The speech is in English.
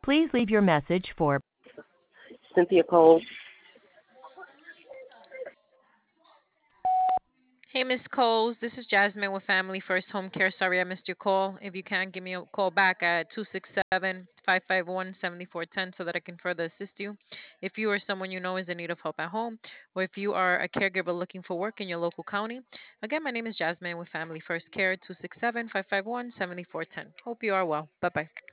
Please leave your message for Cynthia Cole. Hey, Miss Coles. This is Jasmine with Family First Home Care. Sorry I missed your call. If you can, give me a call back at 267-551-7410 so that I can further assist you. If you or someone you know is in need of help at home, or if you are a caregiver looking for work in your local county, again, my name is Jasmine with Family First Care, 267-551-7410. Hope you are well. Bye bye.